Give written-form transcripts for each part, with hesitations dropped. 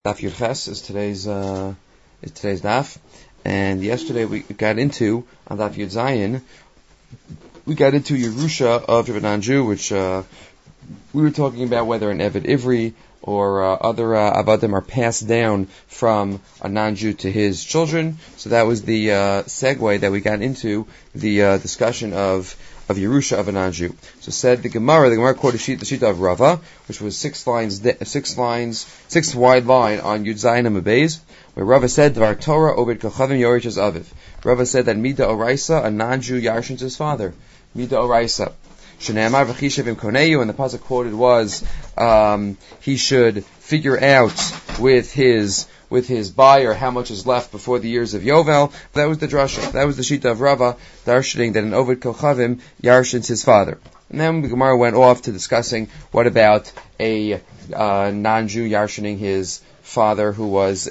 Daf Yud Ches is today's daf, and yesterday we got into on Daf Yud Zayin. We got into Yerusha of Rabbi Nanju, which we were talking about whether an Eved Ivri or other Avadim are passed down from a non-Jew to his children. So that was the segue that we got into the discussion of Yerusha of a non-Jew. So said the Gemara quoted the Shita of Rava, which was six wide line on Yud Zayin and Mabez, where Rava said, Dvar Torah Oved Kochavim Yorish as Aviv. Rava said that Mida Oraisa, a non-Jew, yarshins his father. Mida Oraisa. Shenamar v'chishav imkoneu, and the pasuk quoted was he should figure out with his buyer how much is left before the years of Yovel. That was the drasha. That was the shita of Rava, darshaning that an Oved Kochavim yarshins his father. And then the Gemara went off to discussing what about a non-Jew yarshining his father who was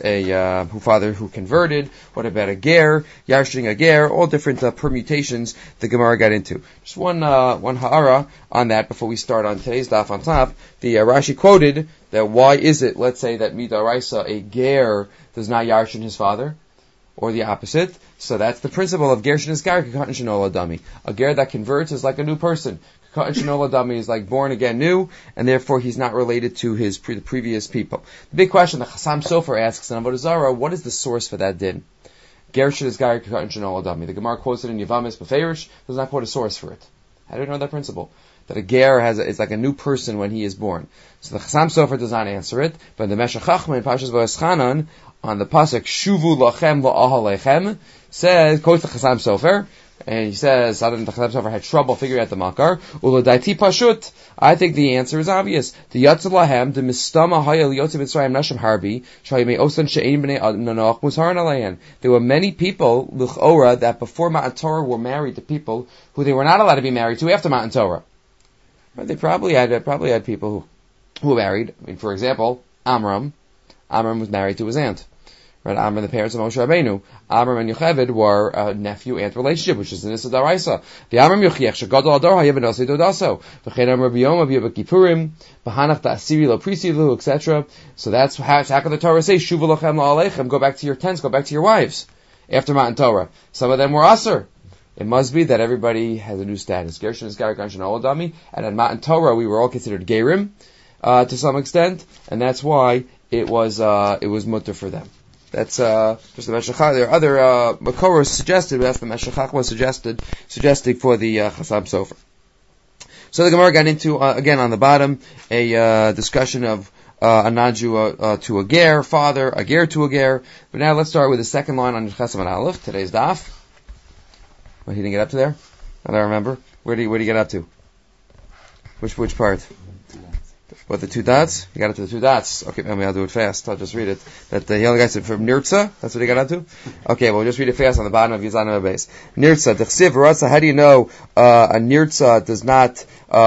who converted. What about a ger, yarshining a ger? All different permutations the Gemara got into. Just one ha'ara on that before we start on today's daf on top. The Rashi quoted that why is it, let's say that midaraisa, a ger does not yarshin his father, or the opposite. So that's the principle of ger shenis gar k'katan shenola dami. A ger that converts is like a new person. Katan shenola dami is like born again new, and therefore he's not related to his previous people. The big question the Chassam Sofer asks in Avodah Zarah, what is the source for that din? Ger shenis gar k'katan shenola dami. The Gemara quotes it in Yavamis Beferish, does not quote a source for it. How do you know that principle? That a ger is like a new person when he is born. So the Chassam Sofer does not answer it, but the Meshech Chachma in Parshas Vayeschanan on the pasuk Shuvu lachem la'ahalechem quotes the Chassam Sofer, and he says, I don't know, the Chassam Sofer had trouble figuring out the makar. Uladaiti pashut. I think the answer is obvious. The Yatzel lahem the mistama haya liyotzi mitzrayim nashim harbi shayimei osan she'ein b'nei nanoach musharan aleihen. There were many people l'chora that before Matan Torah were married to people who they were not allowed to be married to after Matan Torah. They probably had people who were married. I mean, for example, Amram was married to his aunt. Right? Amram, the parents of Moshe Rabbeinu. Amram and Yocheved were a nephew-aunt relationship, which is the Nisa Daraisa. The Amram Yochiech, Shegadol Ador, Hayev Nosei Dodaso. V'chein Amram Rabbi Yom, Rabbi Kippurim, B'hanach Ta'asiri Lo Prisilu, etc. So that's how can the Torah say, Shuvu Lochem La'alechem, go back to your tents, go back to your wives, after Matan Torah. Some of them were Aser. It must be that everybody has a new status. Gershon is Garik Anshin Oladami, and at Matan Torah we were all considered Gerim, to some extent, and that's why it was mutter for them. That's just the Meshech. There are other Makoros suggested, but that's the Meshech was suggesting for the Chassam Sofer. So the Gemara got into again on the bottom a discussion of a non-Jew to a ger father, a ger to a ger. But now let's start with the second line on Chesam and Aleph, today's daf. Well, he didn't get up to there? I don't remember. Where did he get up to? Which part? What, the two dots? He got up to the two dots. Okay, maybe I'll do it fast. I'll just read it. That the other guy said from Nirtza. That's what he got up to? Okay, we'll just read it fast on the bottom of Yizan base. Nirtza, Dechsiv, Ratza, how do you know a Nirtza does not,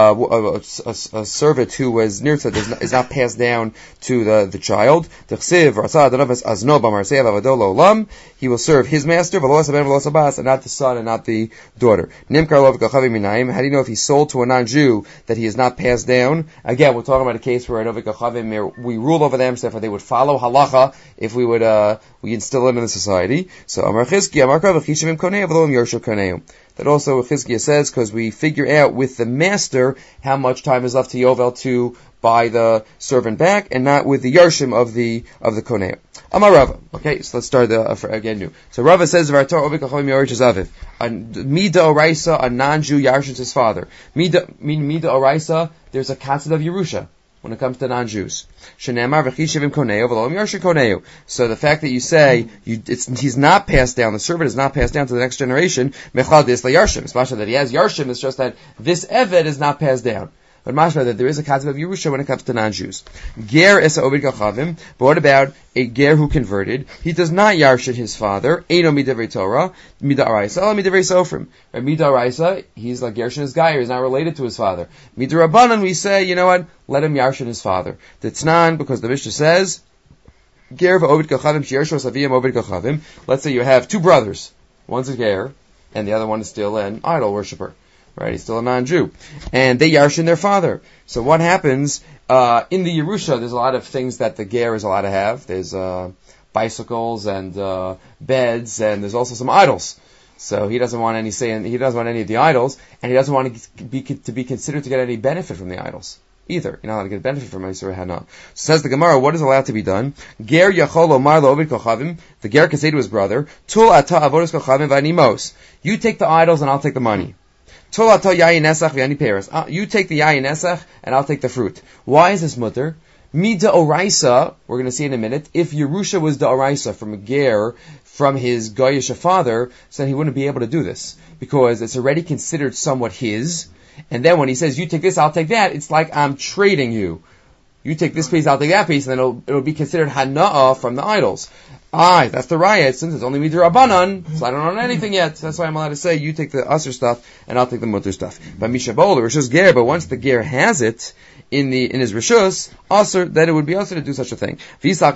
a servant who was Nirtza is not passed down to the child? Dechsiv, Ratza, Adonavas, Azno, Bamarsev, Avadol, Olam. He will serve his master, Velos, Ben, Velos, Abbas, and not the son and not the daughter. Nimkar, Lov, Kachavim, Minaim. How do you know if he's sold to a non-Jew that he is not passed down? Again, we're talking about a case where at Oved Kachavim we rule over them, so therefore they would follow halacha if we would we instill it in the society. So Amar Chizkiya, Amar Kav, Chishivim Konei, Avlom Yorsha Konei. That also Chizkiya says because we figure out with the master how much time is left to Yovel to buy the servant back, and not with the Yarshim of the Konei. Amar Rava. Okay, so let's start again new. So Rava says, Oved Kachavim Yorish is Aviv. Mida Oraisa, a non-Jew yarshins his father. Mida Oraisa, there's a concept of Yerusha when it comes to non-Jews. Shenamar v'chishivim koneu v'lo yarshin koneu. So the fact that you say he's not passed down, the servant is not passed down to the next generation, mechal dis la yarshim. It's mashma that he has yarshim, it's just that this eved is not passed down. But mashma that there is a concept of Yerusha when it comes to non-Jews. Ger es Oved Kachavim, but what about a ger who converted? He does not yarshin his father. Eino midavrei Torah, midaraisa, ala midavrei Sofrim. Right, midaraisa, he's like Gershon is Gayer, he's not related to his father. Midarabanan, we say, you know what? Let him yarshin his father. T'tznan, because the Mishnah says, ger v'Oved Kachavim she'yarshos aviyim Oved Kachavim. Let's say you have two brothers. One's a ger, and the other one is still an idol worshiper. Right, he's still a non-Jew. And they yarshin their father. So what happens In the Yerusha, there's a lot of things that the ger is allowed to have. There's bicycles and beds, and there's also some idols. So he doesn't want any say, and he doesn't want any of the idols, and he doesn't want to be considered to get any benefit from the idols either. You're not allowed to get benefit from Isur Hana. So says the Gemara, what is allowed to be done? Ger yachol omar lo ovid kochavim. The ger can say to his brother, Tul ata avodas kochavim v'animos. You take the idols and I'll take the money. Tul ata yayin esach v'ani peres. You take the yayin esach and I'll take the fruit. Why is this mutter? Mida oraisa, we're going to see in a minute, if Yerusha was the oraisa from a ger, from his goyish father, so then he wouldn't be able to do this, because it's already considered somewhat his, and then when he says, you take this, I'll take that, it's like I'm trading you. You take this piece, I'll take that piece, and then it'll be considered hana'ah from the idols. That's the riot, since it's only midrabanan, so I don't own anything yet. That's why I'm allowed to say, you take the asr stuff, and I'll take the mutter stuff. But mishabol, the rishus ger, but once the ger has it, in his rishus, asr, then it would be asr to do such a thing. If it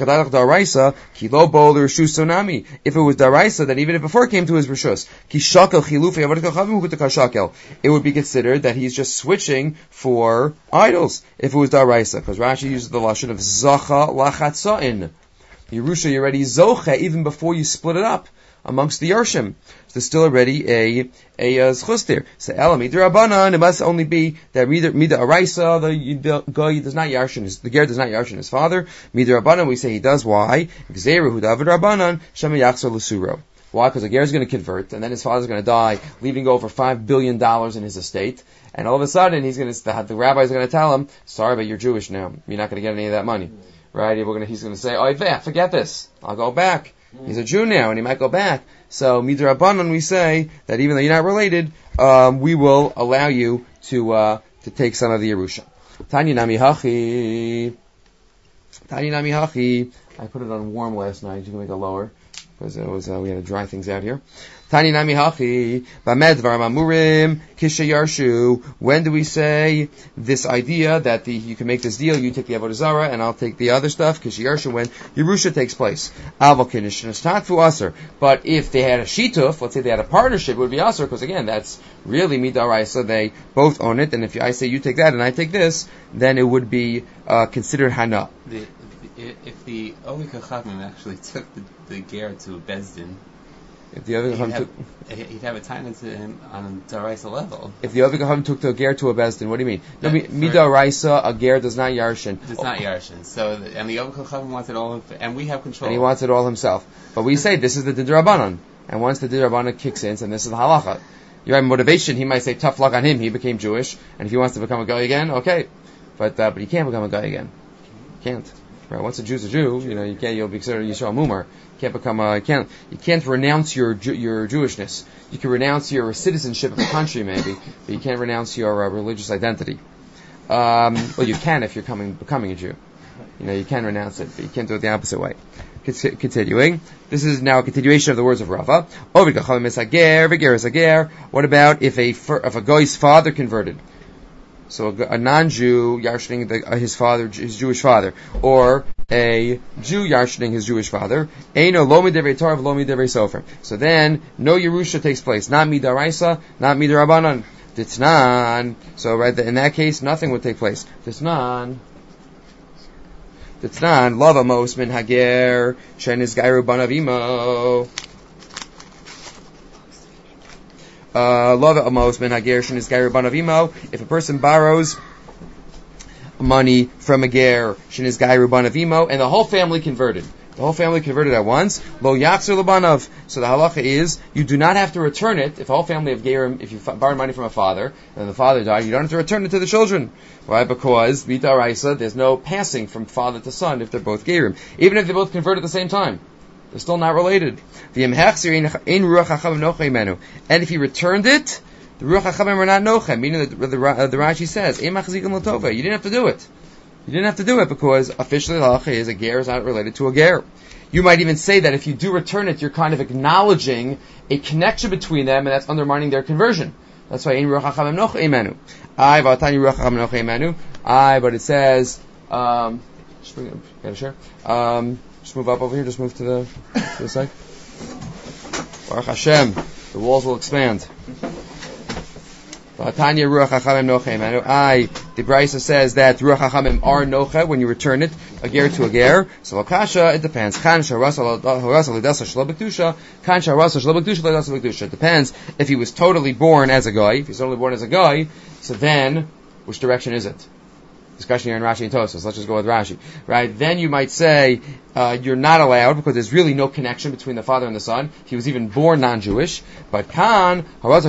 was daraisa, then even if before it came to his rishus, it would be considered that he's just switching for idols, if it was daraisa, because Rashi uses the lashon of zacha lachatza'in. Yerusha, you're already zocha even before you split it up amongst the Yarshim. So there's still already a zchus there. So Ela Midra Abanan, it must only be that Mida Araisa, the guy does not Yarshin, the ger does not Yarshin his father. Midra Abanan, we say he does. Why? Gzeru Hu David Rabbanan, Shema Yachzor L'Suro. Why? Because the ger is going to convert, and then his father's going to die, leaving over $5 billion in his estate. And all of a sudden, the rabbi's going to tell him, sorry, but you're Jewish now. You're not going to get any of that money. Right? He's going to say, forget this. I'll go back. He's a Jew now, and he might go back. So, midrabanan, we say that even though you're not related, we will allow you to take some of the Yerusha. Tanya nami hachi. I put it on warm last night. You can make it lower because it was we had to dry things out here. Tani nami hachi b'med dvarim amurim kisha yarshu. When do we say this idea that you can make this deal? You take the avodah zarah and I'll take the other stuff. Kisha yarshu, when Yerusha takes place. Aval kinish nestatu aser. But if they had a shituf, let's say they had a partnership, it would be aser, because again, that's really midaraisa. They both own it, and if I say you take that and I take this, then it would be considered hana. If the Ovi Kachavim actually took the ger to a bezdin, if the Ovi Kachavim he'd have a time to him on a daraisa level. If the Ovi Kachavim took the ger to a bezdin, what do you mean? No, midaraisa, a ger does not yarshin. Does not yarshin. So, and the Ovi Kachavim wants it all, and we have control. And he wants it all himself. But we say this is the Didrabanan, and once the Didrabanan kicks in, and this is the halacha. You have motivation. He might say tough luck on him. He became Jewish, and if he wants to become a guy again, okay. But he can't become a guy again. He can't. Right, once a Jew's a Jew, you'll be considered Yisrael Mumar. You can't renounce your Jewishness. You can renounce your citizenship of the country, maybe, but you can't renounce your religious identity. Well, you can if you're becoming a Jew. You can renounce it, but you can't do it the opposite way. Continuing, this is now a continuation of the words of Rava. What about if a guy's father converted? So a non-Jew yarshining his Jewish father, or a Jew yarshining his Jewish father. Eino lo midevrei Torah v'lo midevrei sofer. So then no Yerusha takes place, not midaraisa, not midarabanan. Ditnan. So right in that case, nothing would take place. Ditnan lava mos min hager shenis gairu banavimo. If a person borrows money from a ger, sheniz gairu banavimo, and the whole family converted. The whole family converted at once. Lo yachzer lebanav. So the halacha is you do not have to return it. If the whole family of gerim, if you borrowed money from a father and the father died, you don't have to return it to the children. Why? Because midaraisa, there's no passing from father to son if they're both gerim, even if they both convert at the same time. They're still not related. And if he returned it, the Ruach HaChamim are not nochem, meaning that the Rashi says, you didn't have to do it. You didn't have to do it because officially the halacha is a ger is not related to a ger. You might even say that if you do return it, you're kind of acknowledging a connection between them, and that's undermining their conversion. That's why in Ruach HaChamim nochemenu. But it says, just move up over here. Just move to the side. Baruch Hashem, the walls will expand. The Brisa says that Ruach Hachamim are nocha when you return it, a ger to a ger. So Lakasha, it depends. Kan Sharasa Lidasa Shlo B'Kedusha, Kan Sharasa Shlo B'Kedusha, Lidasa B'Kedusha. It depends if he was totally born as a guy. If he's totally born as a guy, so then, which direction is it? Discussion here in Rashi and Tosfos. Let's just go with Rashi. Right? Then you might say, you're not allowed because there's really no connection between the father and the son. He was even born non-Jewish. But Kan,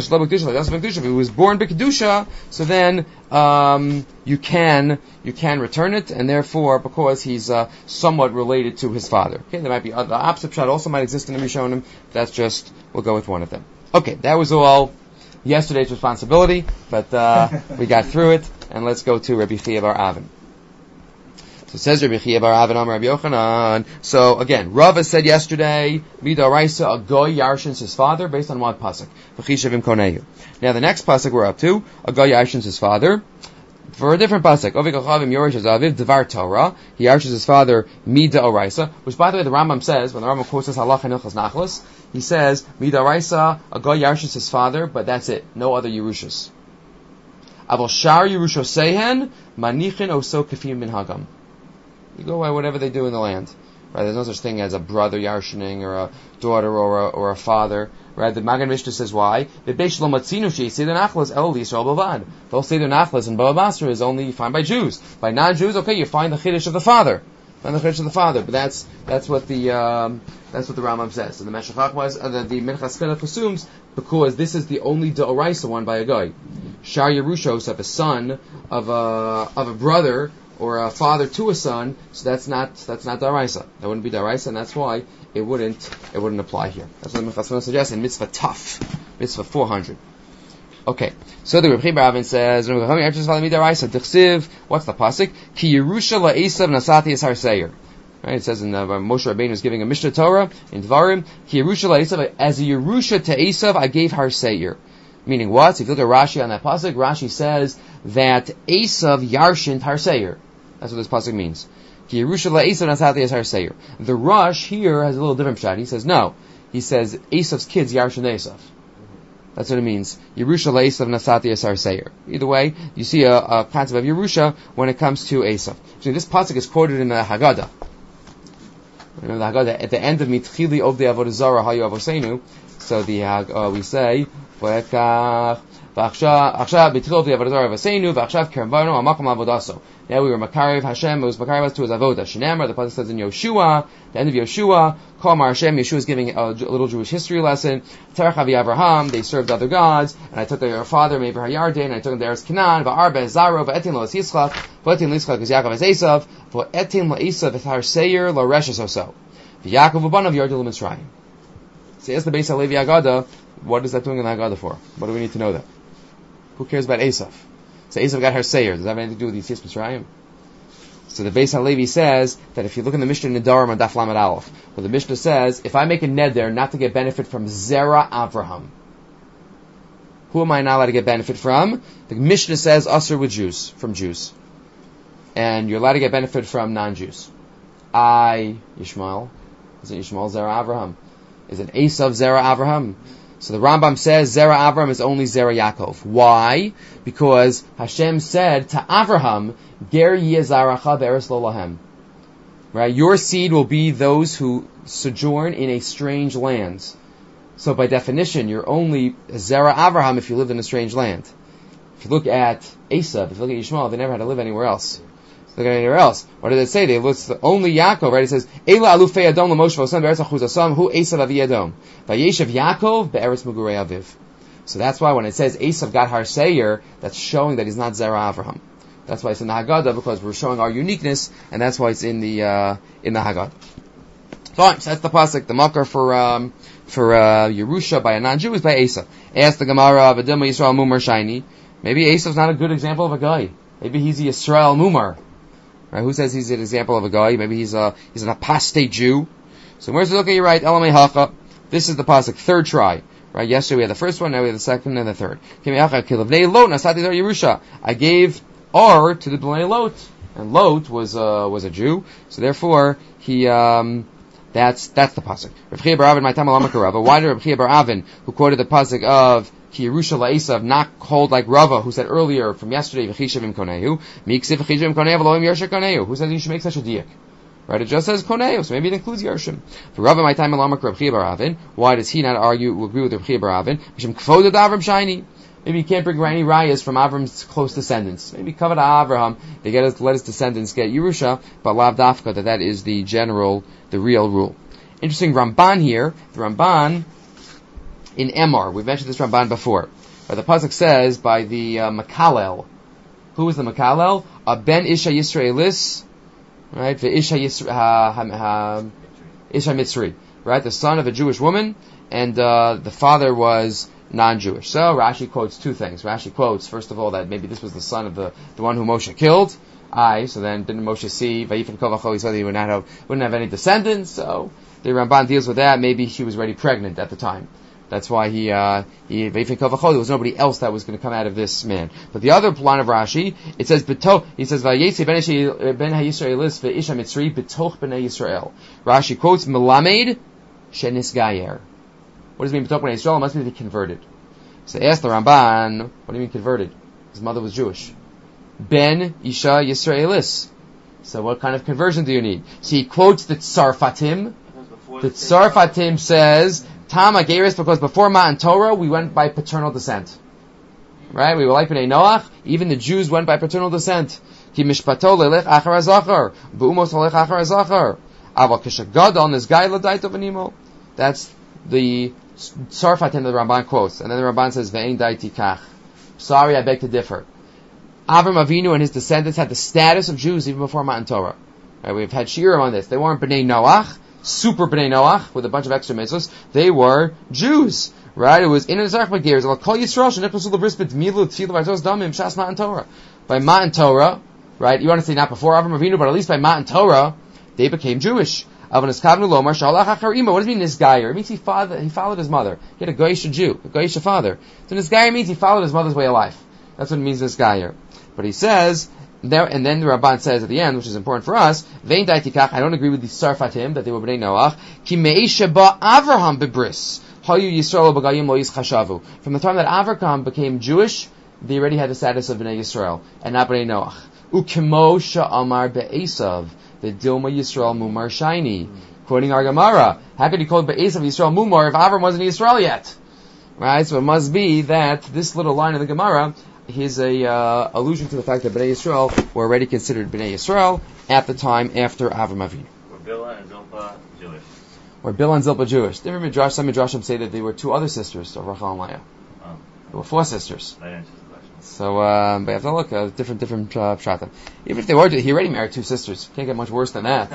if he was born B'Kedusha, so then, you can return it, and therefore, because he's, somewhat related to his father. Okay, there might be the opposite shot also might exist in the Rishonim. That's just, we'll go with one of them. Okay, that was all yesterday's responsibility, but we got through it, and let's go to Rabbi Chia bar Avin. So it says Rabbi Chia bar Avin Amar Rabbi Yochanan. So again, Rava said yesterday, Midoraisa, a goy yarshins his father, based on what pasuk? V'chishavim koneyu. Now the next pasuk we're up to, a goy yarshins his father, for a different pasuk. Ovik achavim yorish aviv devar Torah. He yarshes his father Mida Oraisa, which by the way the Rambam says, when the Rambam quotes us halacha and ilchos nachlas, he says Mida Oraisa, a goy yarshes his father, but that's it, no other yerushas. Aval shar yerusho sehen manichin oso kefim min hagam. You go by whatever they do in the land. Right? There's no such thing as a brother yarshening or a daughter or a father. Right? The Magen Mishnah says why? The Beish lo matzinu she'yisid nachlas el Yisrael bavad. The whole Seder nachlas in Bava Basra is only found by Jews. By non-Jews, okay, you find the chiddush of the father. Find the chiddush of the father. But that's what the Rambam says. And the Meshech was the Minchas Chinuch assumes because this is the only D'oraisa one by a guy. Shar Yerushos of a son of a brother or a father to a son, so that's not D'oraisa. That wouldn't be D'oraisa, and that's why it wouldn't apply here. That's what the Minchas Chinuch suggests in Mitzvah Taf, Mitzvah 400. Okay, so the Reb Chia bar Avin says, what's the pasuk? Ki Yerusha la'esav nasati es har seir. Right, it says in Moshe Rabbeinu is giving a Mishnah Torah in Dvarim, Ki Yerusha la'esav, as a Yerusha to Esav, I gave har seir. Meaning what? So if you look at Rashi on that pasuk, Rashi says that Esav yarshint har seir. That's what this pasuk means. Ki Yerusha la'esav nasati es har seir. The Rosh here has a little different shot. He says no. He says Esav's kids yarshint Esav. That's what it means. Yerusha le'esav nasati es har seir. Either way, you see a concept of Yerusha when it comes to Esav. So this pasuk is quoted in the Haggadah. Remember the Haggadah at the end of Mitchili Ovdei Avodah Zarah Hayu Avoseinu. So we say V'ekach v'achshav Mitchili Ovdei Avodah Zarah Avoseinu v'achshav Kervanu Amakom Avodaso. Now we were Makarev Hashem. It was Makarev to his avodah. Shnamar. The pasuk says in Yoshua, the end of Yoshua, Kol Mar Hashem. Yeshua is giving a little Jewish history lesson. Terach Avi Avraham. They served other gods, and I took their father Me'ver HaYarden, and I took him to Eretz Canaan. Va'arbe Zaro. Va'etin lo es Yitzchak. Va'etin l'Yitzchak is Yaakov as Esav. Va'etin la'Esav es har seir lo reshes oso. V'Yaakov u'banav yardu l'Mitzrayim. So yes, the Beis HaLevi Haggadah. What is that doing in the Haggadah for? What do we need to know that? Who cares about Esav? So Esav got her seir. Does that have anything to do with Yitzias Mitzrayim? So the Beis HaLevi says that if you look in the Mishnah Nedarim on Daf Lamed Aleph, where the Mishnah says, if I make a neder not to get benefit from Zera Avraham, who am I not allowed to get benefit from? The Mishnah says Asr with Jews, from Jews. And you're allowed to get benefit from non-Jews. Yishmael. Is it Yishmael Zera Avraham? Is it Esav Zera Avraham? So the Rambam says Zera Avraham is only Zera Yaakov. Why? Because Hashem said to Avraham, Ger yezaracha be'eretz lo lahem. Right? Your seed will be those who sojourn in a strange land. So by definition, you're only Zera Avraham if you live in a strange land. If you look at Esav, if you look at Yishmael, they never had to live anywhere else. Look at anywhere else. What did it say? They looked only Yaakov, right? It says, Eila alufei Adom l'Moshe v'osam be'eretz achuzasam hu Esav avi Adom. Vayeshev Yaakov be'eretz mugurei aviv. So that's why when it says Esav got har seir, that's showing that he's not Zera Avraham. That's why it's in the Haggadah, because we're showing our uniqueness, and that's why it's in the Haggadah. Fine, so that's the pasuk. The makar for Yerusha by a non-Jew is by Esav. Ask the Gemara, V'dilma Yisrael Mumar Shiny. Maybe Esav's not a good example of a guy. Maybe he's a Yisrael Mumar. Right? Who says he's an example of a guy? Maybe he's an apostate Jew. So where's the look at you right? Elamei Hacha. This is the pasuk, third try. Right? Yesterday we had the first one, now we have the second and the third. I gave Ar to the Bnei Lot, and Lot was a Jew, so therefore he that's the pasuk. Rav Chia bar Avin, my time alama karava. Why did Rav Chia bar Avin, who quoted the pasuk of Ki Yerusha La'esav, not called like Rava, who said earlier from yesterday, V'chishav im konehu, Miksiv v'chishav im konehu, v'loim Yersha konehu. Who says you should make such a diak? Right, it just says konehu, so maybe it includes Yershim. For Rava, my time alamak Reb Chia bar Avin, why does he not agree with Reb Chia bar Avin? Mishum kvodet Avram shiny. Maybe you can't bring any rayas from Avram's close descendants. Maybe covered Avraham, they let his descendants get Yerusha, but lav dafka, that is the real rule. Interesting Ramban here, the Ramban in Emor, we've mentioned this Ramban before, but the pasuk says by the Makalel. Who was the Makalel? A ben Isha Yisraelis, right? Isha Mitzri, right? The son of a Jewish woman, and the father was non-Jewish. So Rashi quotes two things. Rashi quotes, first of all, that maybe this was the son of the one who Moshe killed. So then didn't Moshe see Vayifin Kovachol? He said he wouldn't have any descendants. So the Ramban deals with that. Maybe she was already pregnant at the time. That's why he Vayifin Kovachol. There was nobody else that was going to come out of this man. But the other line of Rashi, it says he says Vayetzi ben HaYisraelis ve'isha Mitzri betoch b'nei Yisrael. Rashi quotes Melamed shenis gayer. What does it mean betoch b'nei Yisrael? It must be they converted. So ask the Ramban, what do you mean converted? His mother was Jewish. Ben Isha Yisraelis. So what kind of conversion do you need? So he quotes the Tzarfatim. The Tzarfatim says, Tama Geris, because before Matan Torah, we went by paternal descent. Right? We were like B'nai Noach. Even the Jews went by paternal descent. Ki mishpato lelech achar hazachar. B'umos lelech achar hazachar. Aval kishagadol nisgai l'daito v'nimo. That's the Tzarfatim that the Ramban quotes. And then the Ramban says, Ve'ein daiti kach. Sorry, I beg to differ. Avram Avinu and his descendants had the status of Jews even before Matan Torah. Right, we've had shiurim on this. They weren't B'nai Noach, super B'nai Noach, with a bunch of extra mitzvahs. They were Jews. Right? It was in a Zarech Bagir. It Kol Yisrael Sheneklusul L'Bris Milu Tfilu V'Artos Damim Shas Matan Torah. By Matan Torah, right? You want to say not before Avram Avinu, but at least by Matan Torah, they became Jewish. What does it mean, Nisgayer? It means he followed his mother. He had a Goyish Jew, a Goyish father. So Nisgayer means he followed his mother's way of life. That's what it means, Nisgayer. But he says, there, and then the Ramban says at the end, which is important for us, Vein Daitikach, I don't agree with the Sarfatim, that they were B'nai Noach, Ki Me'esha Ba Avraham Bebris, Hayu Yisrael B'gayim Lo Yischashavu. From the time that Avraham became Jewish, they already had the status of B'nai Yisrael, and not B'nai Noach. Ukemo Sha'amar Be'esav, the Dilma Yisrael Mumar Shaini. Quoting our Gemara, how could he call Be'esav Yisrael Mumar if Avram wasn't Yisrael yet? Right, so it must be that this little line of the Gemara is a allusion to the fact that Bnei Yisrael were already considered Bnei Yisrael at the time after Avram Avinu. Were Bilhah and Zilpah Jewish? Or Bilhah and Zilpah Jewish. Different midrash, some midrashim say that they were two other sisters of Rachel and Leah. Oh. There were four sisters. That answers the question. So, but you have to look, different pshatim. Even if they were, he already married two sisters. Can't get much worse than that.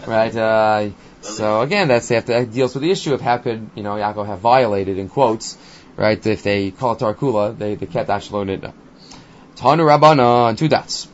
Right? So again, that deals with the issue of how could, Yaakov have violated, in quotes, right? If they call it Tarkula, they kept Ashlo Nidna. Tanu Rabbana, 2 dots.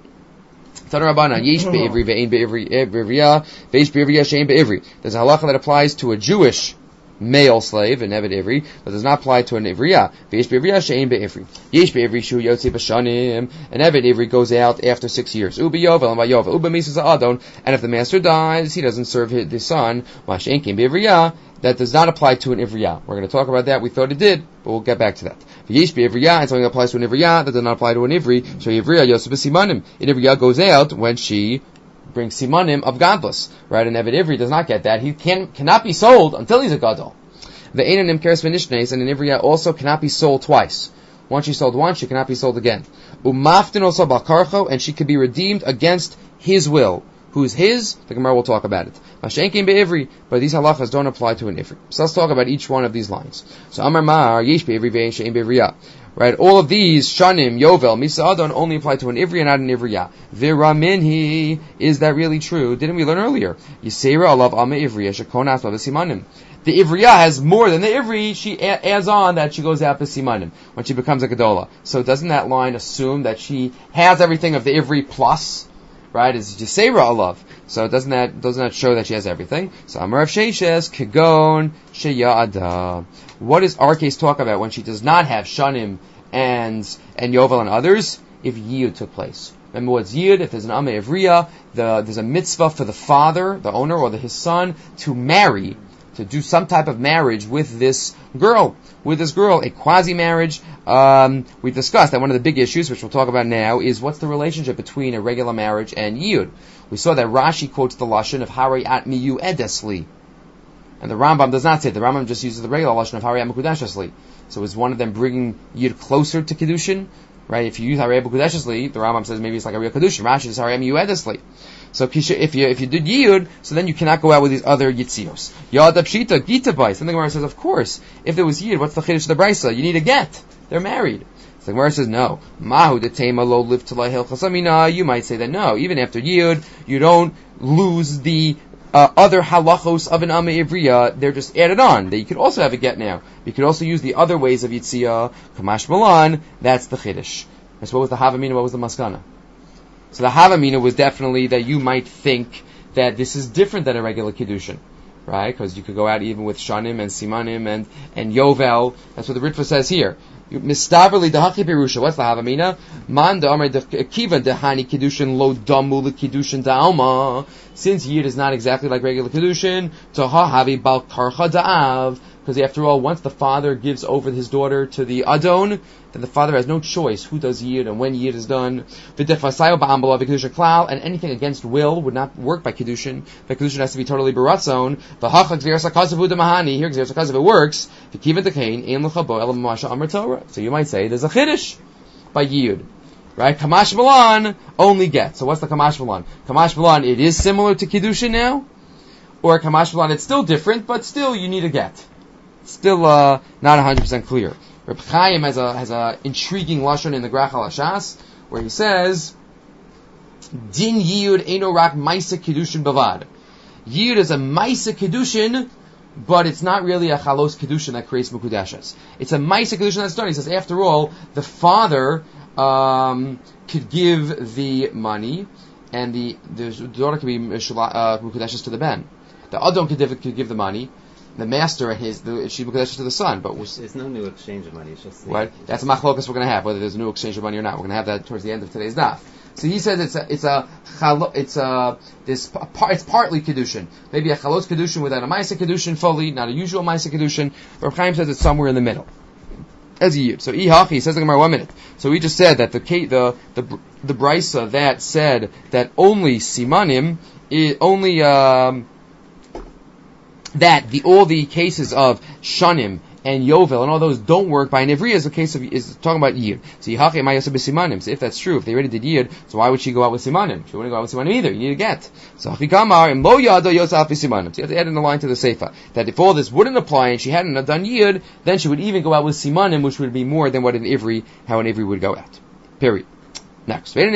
Tanu Rabbana, Yesh be'ivri, ve'ein be'ivriya, ve'esh be'ivriya, she'ein be'ivri. There's a halacha that applies to a Jewish male slave, an Eved Ivri, but does not apply to an Ivriya. Ve'esh be'ivriya, she'ein be'ivri. Yesh be'ivri, shu yotzi b'shanim. An Eved Ivri goes out after 6 years. Ubi yovel, and by yovel. Uba misas adon. And if the master dies, he doesn't serve the son. Ma'she'en kin be'ivriya. That does not apply to an Ivriya. We're going to talk about that. We thought it did, but we'll get back to that. Yesh be'ivriya, and something that applies to an Ivriya, that does not apply to an Ivri. So Ivriya yosef b'simanim. An Ivriya goes out when she brings simanim of godless. Right? An Eved Ivri does not get that. He cannot be sold until he's a gadol. The Einanim keres v'nishnes, and an Ivriya also cannot be sold twice. Once she's sold once, she cannot be sold again. Umaftin also balkarcho, and she can be redeemed against his will. Who's his? The Gemara will talk about it. Mashenkin be'ivri, but these halachas don't apply to an Ivri. So let's talk about each one of these lines. So Amar Mar, Yesh be'ivri ve'en she'en be'ivriya. Right, all of these, Shanim, Yovel, Misa'adon, only apply to an Ivri and not an Ivriya. Viraminhi, is that really true? Didn't we learn earlier? Yisera alav ama Ivriya, shekonas b'simanim. The Ivriya has more than the Ivri, she adds on that she goes out b'simanim, when she becomes a Gedola. So doesn't that line assume that she has everything of the Ivri plus? Right, is Yisera alav. So doesn't that show that she has everything? So Amar of Sheishes, Kegon, Sheyada. What does our case talk about when she does not have Shanim and Yovel and others? If Yiyud took place. Remember what's Yiyud? If there's an Ameh Ivriya, there's a mitzvah for the father, the owner, or his son, to marry to do some type of marriage with this girl, a quasi-marriage. We discussed that one of the big issues, which we'll talk about now, is what's the relationship between a regular marriage and yiyud. We saw that Rashi quotes the lashon of Harei at miyu edesli, and the Rambam does not say it. The Rambam just uses the regular lashon of Harei at mekudeshesli. So is one of them bringing yiyud closer to kedushin? Right? If you use Harei B'Kudeshesli, the Rambam says maybe it's like a real Kedushin. Rashi says Harei Miyuedesli. So if you did Yiyud, so then you cannot go out with these other Yitzios. Yad Pshita, Gita Bais. And the Gemara says, of course, if there was Yiyud, what's the Chiddush of the Brisa? You need a get. They're married. So the Gemara says, no. Mahu Detema Lo Liv Talai Hil Chasamina. You might say that no. Even after Yiyud, you don't lose the other halachos of an Amma Ivriya, they're just added on. That you could also have a get now. You could also use the other ways of Yitziyah, Kamash Malan, that's the Chiddush. And so what was the Havamina, what was the Maskana? So the Havamina was definitely that you might think that this is different than a regular Kiddushin. Right? Because you could go out even with Shanim and Simanim and Yovel. That's what the Ritva says here. Mistaberli dahachi perusha. What's the Havamina? Man da'amar kiva dehani Kiddushin lo damu le Kiddushin da'alma. Since Yid is not exactly like regular Kiddushin, Taha havi bal karcha da'av. Because after all, once the father gives over his daughter to the Adon, then the father has no choice who does Yid and when Yid is done. And anything against will would not work by Kiddushin. By Kiddushin has to be totally baratzon. Here it works. So you might say there's a Chiddush by Yid. Right? Kamash Malan only get. So what's the Kamash Malan? Kamash Malan, it is similar to Kiddushin now? Or Kamash Malan, it's still different, but still you need a get. Still not 100% clear. Reb Chaim has a intriguing lashon in the Grach HaLashas, where he says, Din Yiyud Eino Rak Maisa Kiddushin Bavad. Yiyud is a Maisa Kiddushin, but it's not really a Chalos Kiddushin that creates Mukudeshes. It's a Maisa Kiddushin that's done. He says, after all, the father could give the money, and the daughter could be Mukudeshes to the ben. The Adon could give the money, the master and she Mukudeshes to the son, but there's no new exchange of money. It's just right. That's a machlokas we're going to have, whether there's a new exchange of money or not. We're going to have that towards the end of today's daf. So he says it's partly kedushin, maybe a chalos kedushin without a ma'aser kedushin fully, not a usual ma'aser kedushin. Reb Chaim says it's somewhere in the middle. As a yid. So he says the Gemara 1 minute. So we just said that the brisa that said that only simanim, all the cases of shanim and yovel and all those don't work by an ivriya is talking about yid. So yihachi ma'yasa b'simanim. So if that's true, if they already did yid, so why would she go out with simanim? She wouldn't go out with simanim either. You need a get. So hachikamar im lo yada yosaf b'simanim. So you have to add in the line to the seifa that if all this wouldn't apply and she hadn't done yid, then she would even go out with simanim, which would be more than what how an ivri would go out. Period. Next, an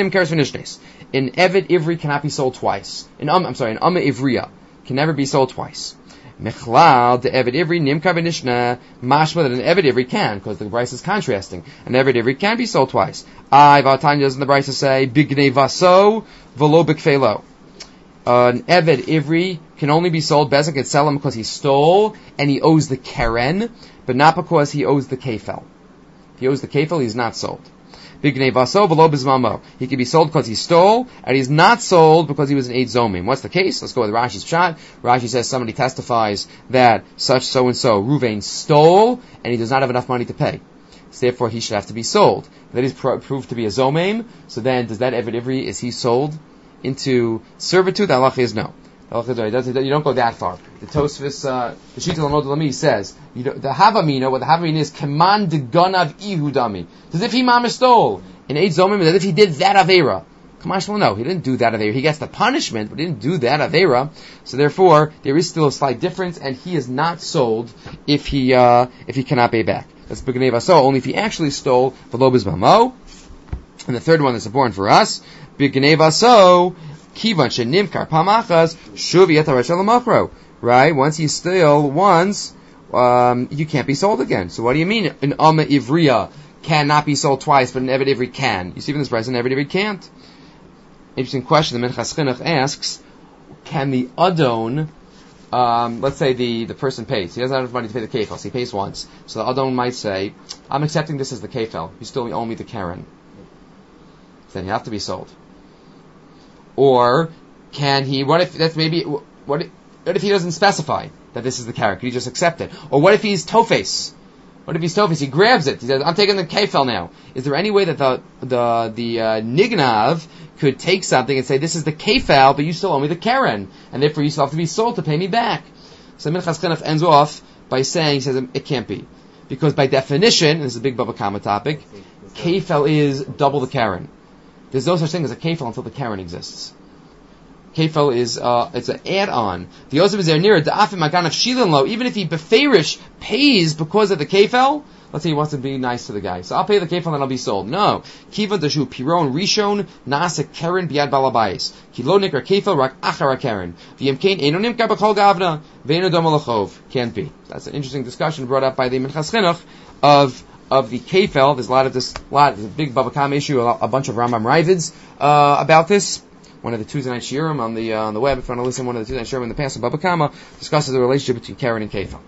eved ivri cannot be sold twice. An amma ivriya can never be sold twice. Mechlal, the Eved Ivri, Nimka v'Nishna, mashma that an Eved Ivri can, because the Brisa is contrasting. An Eved Ivri can be sold twice. Vatanya doesn't the Brisa say, Bignei vaso, v'lo b'kfelo. An Eved Ivri can only be sold, Bezek could sell him because he stole, and he owes the Keren, but not because he owes the Kefel. If he owes the Kefel, he's not sold. Bignei vaso v'lo b'zmamo. He can be sold because he stole, and he's not sold because he was an Eid Zomim. What's the case? Let's go with Rashi's pshat. Rashi says somebody testifies that such so-and-so, Ruvain, stole, and he does not have enough money to pay. So therefore he should have to be sold. That is proved to be a Zomim, so then does that Eved Ivri, is he sold into servitude? The halacha is no. You don't go that far. The Tosfos, the Shita Lamod Lami says, the Havamina, what the Havamina is, Keman de Ganav Ihudami. As if he mama stole. In Eid Zomim, as if he did that Aveira. Kamashma, no, he didn't do that Aveira. He gets the punishment, but he didn't do that Aveira. So therefore, there is still a slight difference, and he is not sold if he cannot pay back. That's B'gnei Vaso, only if he actually stole V'lo B'zmamo. And the third one that's important for us, B'gnei Vaso, Kivan shenimkar pamachas shuvi yataresh alamakro. Right? Once you steal once, you can't be sold again. So what do you mean an amma ivriya cannot be sold twice, but an eved ivri can? You see from this price, an eved ivri can't. Interesting question. The Minchas Chinuch asks, can the adon, let's say the person pays. He doesn't have enough money to pay the kefel, so he pays once. So the adon might say, I'm accepting this as the kefel. You still owe me the keren. Then you have to be sold. Or can he? What if that's maybe what? What if he doesn't specify that this is the carrot? Could he just accept it? Or what if he's tofes? What if he's tofes? He grabs it. He says, I'm taking the kefel now. Is there any way that the nignav could take something and say, this is the kefel, but you still owe me the keren, and therefore you still have to be sold to pay me back? So Minchas Chinuch ends off by saying, he says, it can't be. Because by definition, and this is a big Baba Kama topic, kefel is double the keren. There's no such thing as a kefel until the keren exists. Kefel is, it's an add-on. The Yosef is there near the Afim Magan of Shilin Lo, even if he beferish pays because of the Kefel, let's say he wants to be nice to the guy. So I'll pay the Kefel and I'll be sold. No. Kiva Dashu Piron Rishon Nasa Keren Biad Balabais. Kilo Nikra Kefel Rak Achara Keren. V'yemkein Eno Nimkar B'chol Gavna. Ve'eno Dom Alachov. Can't be. That's an interesting discussion brought up by the Minchas Chinuch of the Kefel. There's there's a big Baba Kama issue, a bunch of Rambam Ravids, about this. One of the Tuesday night shiurim on the web, if you want to listen to one of the Tuesday night shiurim in the past, Baba Kama discusses the relationship between Keren and Kefel.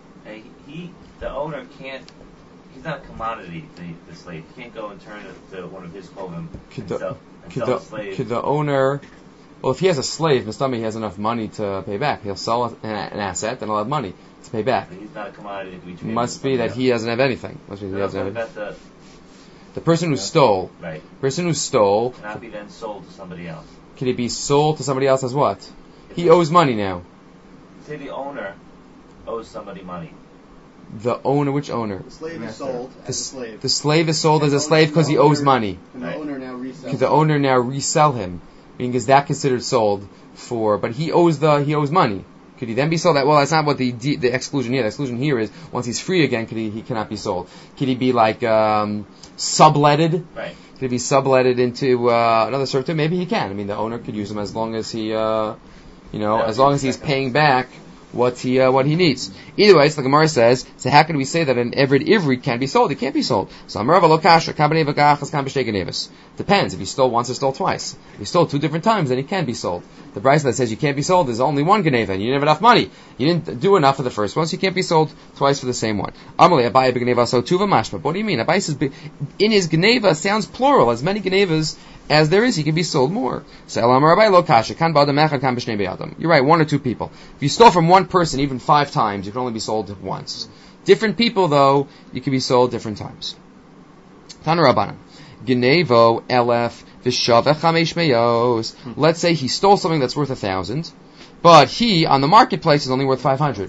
The owner can't, he's not a commodity, the slave. He can't go and turn it to one of his clothing and sell the slave. Could the owner, well, if he has a slave, Mustami has enough money to pay back. He'll sell an asset, and he'll have money to pay back. But he's not a commodity to be traded. Must be that he doesn't have anything. Must be he doesn't have anything. The person who stole, right. Person who stole, cannot be then sold to somebody else. Can he be sold to somebody else as what? He owes money now. Say the owner owes somebody money. The owner, which owner? The slave is sold as a slave. The slave is sold as a slave because he owes money. And the owner now resells. Could the owner now resell him? Meaning, is that considered sold for? But he owes money. Could he then be sold? Well, that's not what the exclusion here. The exclusion here is once he's free again, he cannot be sold. Could he be like subletted? Right. Could he be subletted into another servitude? Maybe he can. I mean, the owner could use him as long as he, as long as he's paying back what he needs. Either way, the Gemara says, so how can we say that an Eved Ivri can be sold? It can't be sold. So Amarava lo kasha, kabaneva gachas, kabashteganevis. Depends. If he stole once or stole twice. If he stole 2 different times, then he can be sold. The Brisa that says you can't be sold, there's only one Geneva, and you didn't have enough money. You didn't do enough for the first one, so you can't be sold twice for the same one. Amalei Abaye b'Geneva so tuva mashma. What do you mean? Abaye says in his Geneva sounds plural. As many Genevas as there is, he can be sold more. So Elamar Abaye lo kasha, kan ba'adam echad, kan b'shnei be'adam. You're right, 1 or 2 people. If you stole from one person even 5 times, you can only be sold once. Different people, though, you can be sold different times. Tana Rabbanan. Genevo elef v'shaveh chamesh meyos. Let's say he stole something that's worth 1,000, but he, on the marketplace, is only worth 500.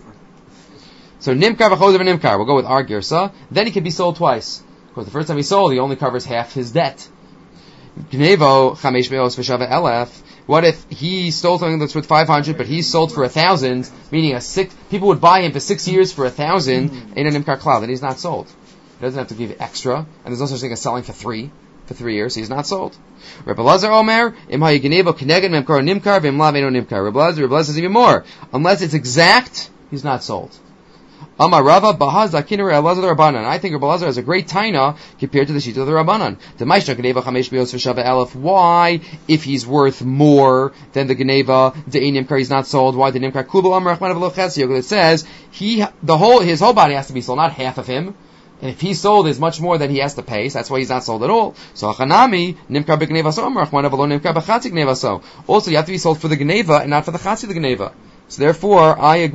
So nimkar v'chodev nimkar. We'll go with our girsa. Then he can be sold twice. Because the first time he sold, he only covers half his debt. Genevo chamesh meyos v'shaveh elef. What if he stole something that's worth 500, but he's sold for 1,000, meaning people would buy him for 6 years for 1,000, in an imkar klal, then he's not sold. He doesn't have to give extra, and there's no such thing as selling for 3 years, so he's not sold. Rebbe Lazar Omer, imha yigenebo kineged memkar nimkar v'imlav eno nimkar. Rebbe Lazar says even more. Unless it's exact, he's not sold. Amar Rava Bahaz Akinur Elazar Rabbanan. I think Rebbe Lazar has a great taina compared to the sheet of the Rabbanan. The Maishna Geneva Chamesh Beos V'Shava Elef. Why, if he's worth more than the Geneva, the Nimkar he's not sold? Why the Nimkar Kubo Amar Rachman Avlochesio? It says his whole body has to be sold, not half of him. And if he's sold, is much more than he has to pay, so that's why he's not sold at all. So Achanami Nimkar B'Geneva So Amar Rachman Avlo Nimkar B'Chatzi Geneva So. Also, you have to be sold for the Geneva and not for the Chatzi the Geneva. So therefore, I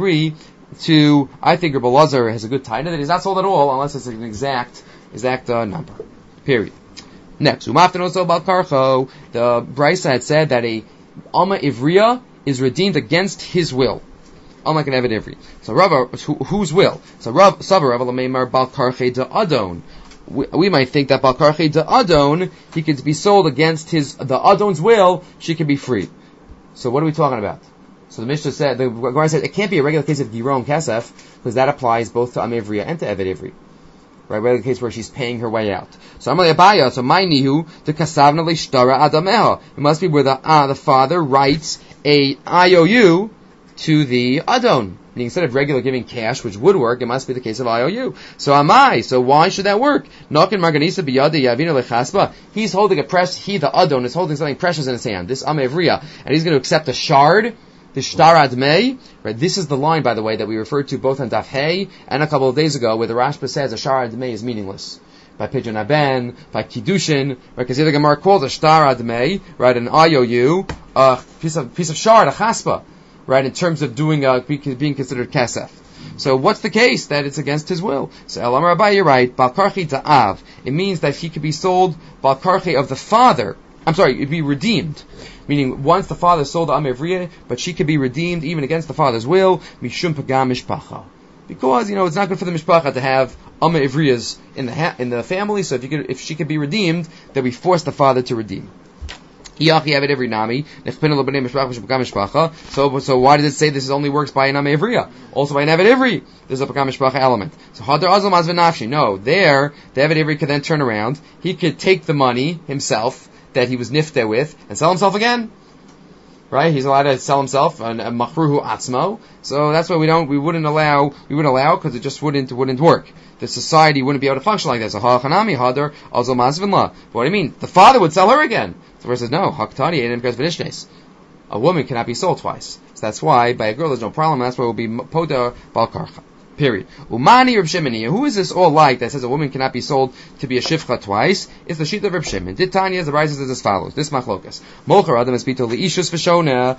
think Rebbe Lazar has a good taina that he's not sold at all unless it's an exact number. Period. Next, Umaftan also about Karcho, the Brisa had said that a Alma Ivriya is redeemed against his will. Unlike an Eved Ivri. So Rava, whose will? So Saba Rava Lameimar Bal Karche de Adon. We might think that Bal Karche de Adon, he could be sold against the Adon's will, she can be free. So what are we talking about? So the Mishnah said, the Gemara said, it can't be a regular case of Giron Kesef, because that applies both to Am Ivriya and to Eved Ivri. Right, regular case where she's paying her way out. So Amalei Abaya, so my nihu, the kasavna leishtara adameha. It must be where the father writes a IOU to the Adon. And instead of regular giving cash, which would work, it must be the case of IOU. So so why should that work? Nakin Marganisa biyada yavina lechaspa. He's holding the Adon is holding something precious in his hand, this Am Ivriya, and he's going to accept a shard, the Shtar Admei, right? This is the line, by the way, that we referred to both on Daf Hey and a couple of days ago, where the Rashba says a Shtar Admei is meaningless. By Pidyon Aben, by Kiddushin, right? Because the Gemara calls a Shtar Admei, right? An IOU, a piece of shard, a chaspa. right, in terms of doing being considered kasef. So what's the case? That it's against his will. So El Amar Abai, you're right. Bal karchi da'av. It means that he could be sold bal karchi of the father. I'm sorry, it'd be redeemed. Meaning, once the father sold the Am Ivriya, but she could be redeemed even against the father's will. Mishum pagam mishpacha. Because, it's not good for the mishpacha to have Am Ivriyas in the family, so if she could be redeemed, then we force the father to redeem. So why does it say this only works by an Am Ivriya? Also by an Eved Ivri, there's a Pagam Mishpacha element. So Hadar Azal Mazvin Nafshi. No, there, the Eved Ivri could then turn around. He could take the money himself that he was nifte with and sell himself again. Right? He's allowed to sell himself and machruhu atzmo. So that's why we wouldn't allow because it just wouldn't work. The society wouldn't be able to function like that. So ha'achanami hadar azal mazvin la. What do you mean? The father would sell her again. So the verse says no. Haktani edim because v'nishnes. A woman cannot be sold twice. So that's why by a girl there's no problem. That's why it will be poda bal karcha. Period. Umani Reb Shimon. Who is this all like that says a woman cannot be sold to be a shifcha twice? It's the sheet of Reb Shimon. Did Tanya, the Rise says as follows. This machlokas. Molchar Adam Espito Leishus Veshona.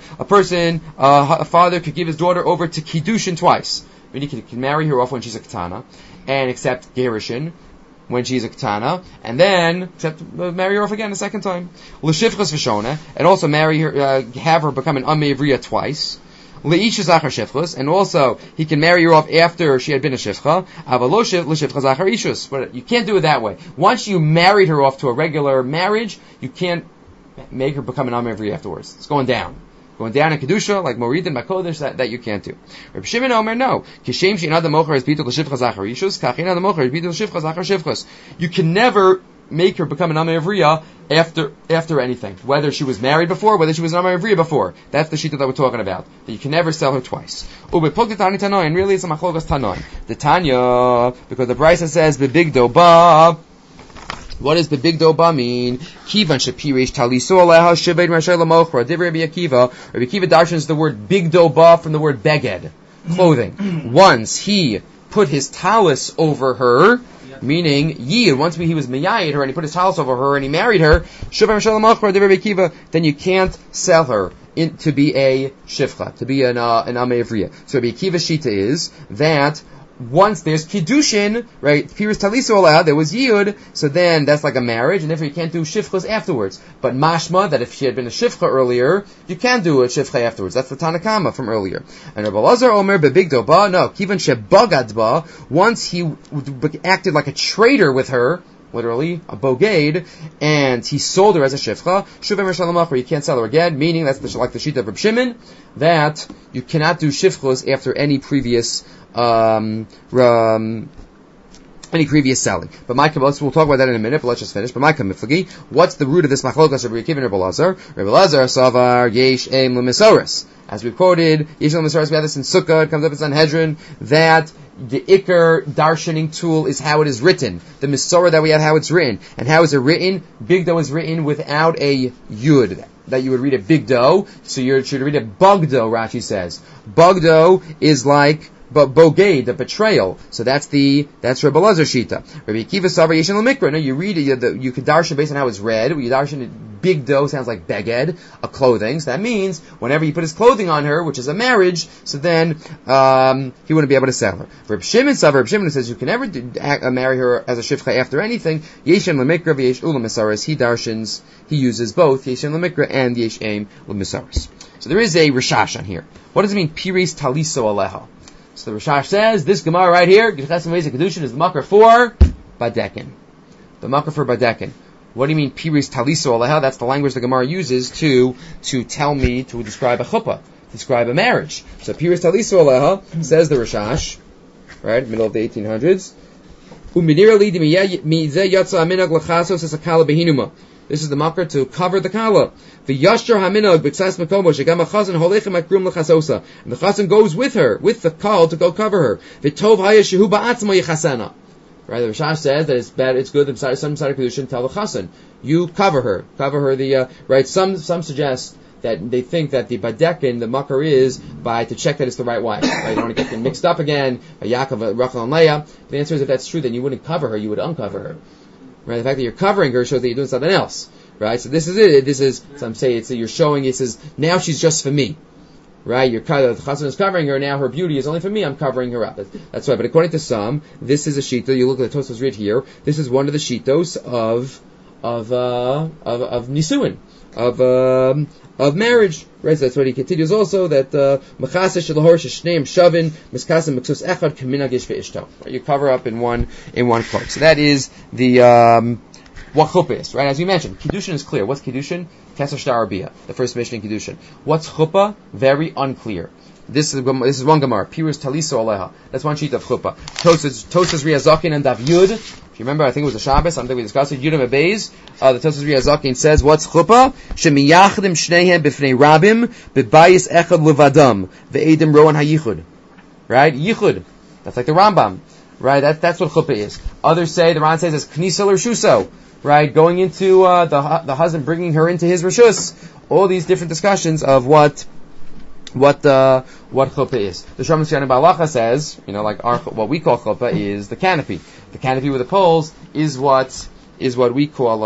A father could give his daughter over to Kiddushin twice. I mean, he can marry her off when she's a Ketana, and accept Gerushin when she's a Ketana, and then marry her off again a second time. L'shifchas Veshona, and also marry her, have her become an Am Ivriya twice. Leisha zachar shifchus, and also he can marry her off after she had been a shifcha. Avaloshiv l'shifcha zachar ishus. But you can't do it that way. Once you married her off to a regular marriage, you can't make her become an Am Ivri afterwards. It's going down in kedusha like Morid and Makodesh. That you can't do. Reb Shimon Omer no. Kishem she'in adam mocher is bitul l'shifcha zachar ishus. Kachin adam mocher is bitul l'shifcha zachar shifchus. You can never make her become an Am Ivriya after anything. Whether she was married before, whether she was an Am Ivriya before. That's the shita that we're talking about. That you can never sell her twice. And really it's a machlokas tanoin. The Tanya, because the Brisa says, the big doba. What does the big doba mean? Kivan shapirish taliso aleha shebed rashay lamochra. Divrei Rabbi Akiva. Rabbi Akiva darshans the word big doba from the word beged, clothing. Once he put his talis over her, meaning Yid, once he was miyayid her and he put his talis over her and he married her, then you can't sell her to be a shifcha, to be an Am Ivriya. So Rabbi Akiva's shita is that once there's kiddushin, right, Piris Taliso allowed, there was Yid, so then that's like a marriage, and therefore you can't do shifchas afterwards. But mashma, that if she had been a shifcha earlier, you can do a shifcha afterwards. That's the Tanakama from earlier. And Rabbi Lazar Omer bebig doba, no, kivan shebagadba, once he acted like a traitor with her, literally, a bogade, and he sold her as a shifcha, shuvem reshalamach, where you can't sell her again, meaning that's like the sheet of Reb Shimon, that you cannot do shifchos after any previous selling. But my we'll talk about that in a minute, but let's just finish. But my miflagi, what's the root of this machlokas of Rabbi Akiva and Rabbi Lazar? Rabbi Lazar savar yesh aim l'misoris. As we quoted, yesh l'misoris, we have this in Sukkah, it comes up in Sanhedrin, that the Iker darshaning tool is how it is written. The Misorah that we have, how it's written. And how is it written? Big dough is written without a yud. That you would read a big dough, so you should read a bugdo, Rashi says. Bugdo is like bogade, the betrayal. So that's Rabbi Lazar Shita. Rabbi Akiva Savar Yeshin L'Mikra. No, you read it, you could darshan based on how it's read. You darshan it, big dough sounds like beged, a clothing. So that means whenever he put his clothing on her, which is a marriage, so then he wouldn't be able to sell her. Rabbi Shimon Savar, Rabbi Shimon says you can never marry her as a shifcha after anything. Yeshin L'Mikra v'yesh ulam misaris. He uses both Yeshin L'Mikra and Yesh Aim L'Misaris. So there is a rishash on here. What does it mean? Piris taliso aleha. So the Rishash says, this Gemara right here, Geshesem V'ezek Kedushin, is the makar for Badekin. The makar for Badekin. What do you mean, Piris Taliso Aleha? That's the language the Gemara uses to tell me, to describe a chuppah, describe a marriage. So Piris Taliso Aleha, says the Rishash, right, middle of the 1800s, This is the makar to cover the kala. The yashar haminag b'ksas mekomo shegam hachazan holechem akrum lechasosa. And the chazan goes with her, with the kal, to go cover her. V'tov haya shehu ba'atzmo yichasana. Right, the Rishash says that it's bad, it's good, some side of kedushin tell the chazan, you cover her, right, some suggest that they think that the badekin, the makar is to check that it's the right wife. Right? You don't want to get them mixed up again, Yaakov, Rachel, and Leah. The answer is if that's true, then you wouldn't cover her, you would uncover her. Right? The fact that you're covering her shows that you're doing something else. Right? So this is it. Some say you're showing, it says, now she's just for me. Right, the chassan is covering her, now her beauty is only for me, I'm covering her up. That's right, but according to some, this is a shita, you look at the Tosfos read here, this is one of the shitos of nisuin, of marriage, right? So that's what he continues also, that mechaseh shelahor sheshneim shavin miskasem miksus echad k'minagish ve'ishto. You cover up in one cloak. So that is the what chuppah is, right? As we mentioned, kiddushin is clear. What's kiddushin? Keser shtar bia, the first mission in kiddushin. What's chuppah? Very unclear. This is one Gemara. Pirus taliso aleha. That's one sheet of chuppah. Tosas Riyazakin and Dav Yud. If you remember, I think it was the Shabbos. I think we discussed it. Yudam Abeis. The Tosas Riyazakin says, what's chuppah? Shemiyachdim shneihem b'fnei rabim b'bayis echad levadam ve'edim roan hayichud. Right? Yichud. That's like the Rambam. Right? That's what chuppah is. Others say, the Ran says it's knisel or shuso. Right? Going into the husband, bringing her into his rishus. All these different discussions of what chuppah is. The Shlomo Tziyani Balacha says, like what we call chuppah is the canopy. The canopy with the poles is what we call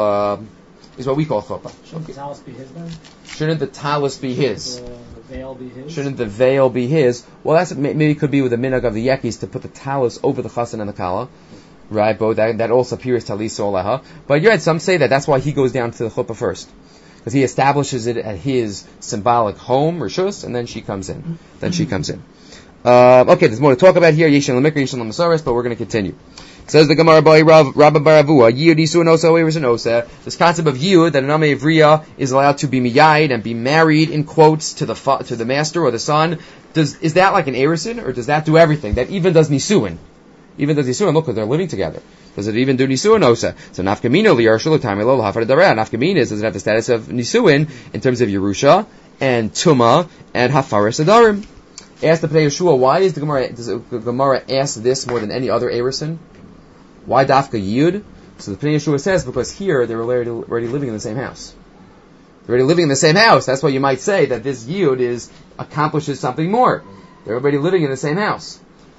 chuppah. Shouldn't the talus be his then? Shouldn't the talus be his? The veil be his? Shouldn't the veil be his? Well, that's maybe it could be with the minhag of the yekis to put the talus over the chassan and the kala. Right, but that also appears talisa oleha. But you're right, some say that's why he goes down to the chuppah first. Because he establishes it at his symbolic home, Rishus, and then she comes in. Okay, there's more to talk about here. Yishan Lamikra, Yishan Lamasaris, but we're going to continue. Says the Gemara by Rabba Baravua, Yiyud Yisu Anosa, Oeris Anosa. This concept of Yiyud, that an Ame Ivriya is allowed to be miyayid and be married, in quotes, to the master or the son. Is that like an Erison, or does that do everything? That even does Nisuin? Even does Nisuin, look, they're living together. Does it even do Nisuin Osa? So Nafkamino Liyarshul Tamilo Hafar Dara. Nafkamina does it have the status of Nisuin in terms of Yerusha and Tuma and Hafaris Adarim? Ask the Pnei Yeshua, why does the Gemara ask this more than any other Erison? Why Dafka Yud? So the Pnei Yeshua says, because here they're already living in the same house. They're already living in the same house. That's why you might say that this Yud accomplishes something more. They're already living in the same house.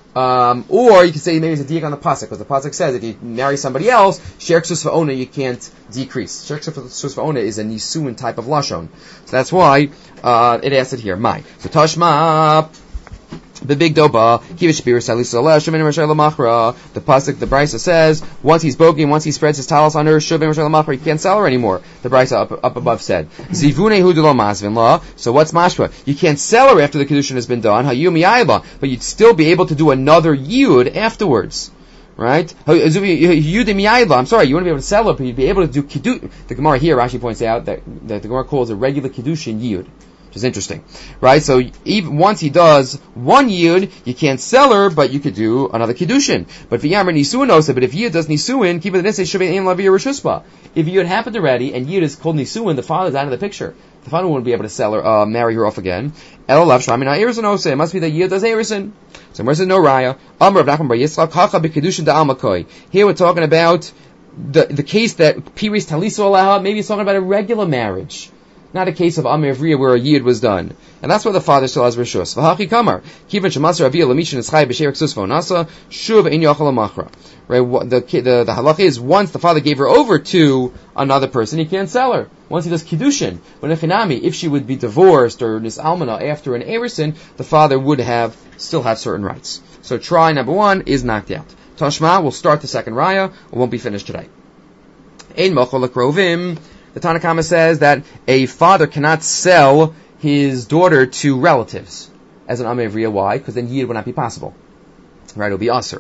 Or you could say maybe it's a diak on the pasuk, because the pasuk says if you marry somebody else, sher ksus va'ona you can't decrease. Sher ksus va'ona is a nisuin type of lashon, so that's why it asks it here. So Tashma the big doba kivish bir salisa shemin rashel lamachra. The pasuk, the brisa says once he's boking, once he spreads his talis on her shuvim rashel lamachra, he can't sell her anymore. The brisa up above said zivune hu delo masvin la. So what's mashma? You can't sell her after the kedushin has been done. Hayum yayla, but you'd still be able to do another yud afterwards. Right? I'm sorry, you wouldn't be able to sell it, but you'd be able to do kiddush. The Gemara here, Rashi points out that the Gemara calls a regular kiddushin yud. Which is interesting, right? So even once he does one yud, you can't sell her, but you could do another kiddushin. But v'yamar nisuin osa, but if yud does nisuin, keep it the nisei shavei ein lavi reshusba. If yud happened already and yud is called nisuin, the father's out of the picture. The father wouldn't be able to sell her, marry her off again. El lav shramina erison osa. It must be that yud does erison. So where's the no raya? Amar of Nachman bar Yitzchak hacha b'kiddushin da'almakoi. Here we're talking about the case that piris taliso alaha. Maybe it's talking about a regular marriage. Not a case of Amir Vriya where a Yid was done. And that's where the father still has Rishus. V'hachi kamar. Kivan shemasar aviyah l'mishin eschai b'sher ksus v'onasa, shuv ein yochel l'machra. Right, the halacha is once the father gave her over to another person, he can't sell her. Once he does kiddushin, but if she would be divorced or nisalmana after an erison, the father would still have certain rights. So try number 1 is knocked out. Tashma, we'll start the second raya, it won't be finished today. Ein mochel l'krovim. The Tanna Kama says that a father cannot sell his daughter to relatives as an Amei Vriya. Why? Because then Yid would not be possible. Right? It'll be Aser.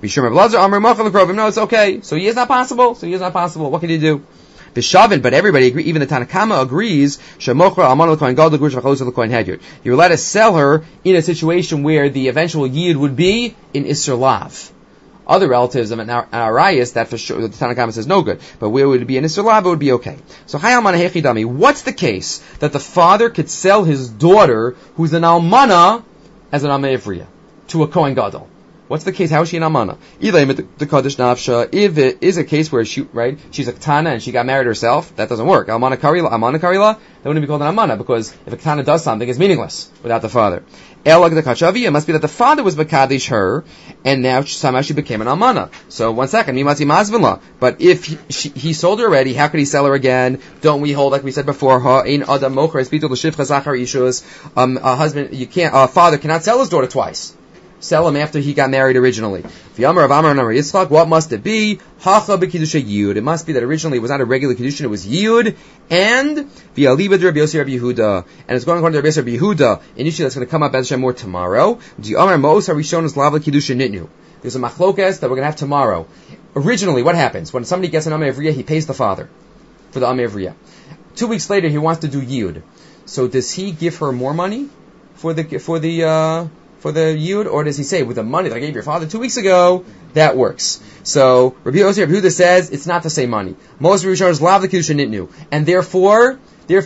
No, it's okay. So Yid is not possible. What can you do? Bishavin, but everybody agree, even the Tanna Kama agrees, you're allowed to sell her in a situation where the eventual Yid would be in Isser Lav. Other relatives of an Arayas, that for sure, the Tanna Kama says no good. But where would it be an Isser Lav, it would be okay. So, what's the case that the father could sell his daughter, who's an Almana, as an Amei Vriya, to a Kohen Gadol? What's the case? How is she an almana? If it is a case where she's a katana and she got married herself, that doesn't work. Almana karila, that wouldn't be called an almana, because if a katana does something, it's meaningless without the father. It must be that the father was Makadish her, and now somehow she became an almana. So, one second, but if he sold her already, how could he sell her again? Don't we hold, like we said before, a father cannot sell his daughter twice. Sell him after he got married originally. What must it be? It must be that originally it was not a regular Kiddushin, it was Yud, and Rabbi Yehuda. And it's going according to Rabbi Yehuda, an issue that's going to come up as more tomorrow. There's a machlokas that we're going to have tomorrow. Originally, what happens? When somebody gets an Ameh Evriyah, he pays the father for the Ameh Evriyah. 2 weeks later, he wants to do Yud. So does he give her more money for the Yud, or does he say, with the money that I gave your father 2 weeks ago, that works? So, Rabbi Yehuda says, it's not the same money. Most Rabbi Yehuda is lav the Kiddushin nitnu. And therefore, I'll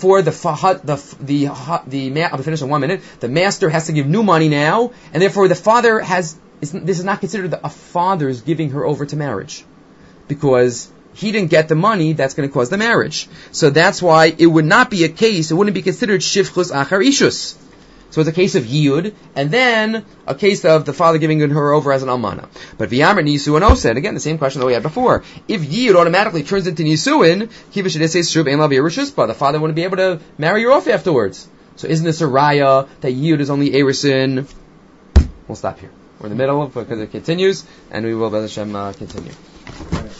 finish in 1 minute, the master has to give new money now, and therefore the father this is not considered a father's giving her over to marriage. Because he didn't get the money, that's going to cause the marriage. So that's why it would not be a case, it wouldn't be considered shivchus achar ishus. So it's a case of Yud, and then a case of the father giving her over as an almana. But V'yamar Nisuin said, again, the same question that we had before. If Yud automatically turns into Nisuin, the father wouldn't be able to marry her off afterwards. So isn't this a raya that Yud is only Erisin? We'll stop here. We're in the middle because it continues, and we will, B'ez Hashem, continue.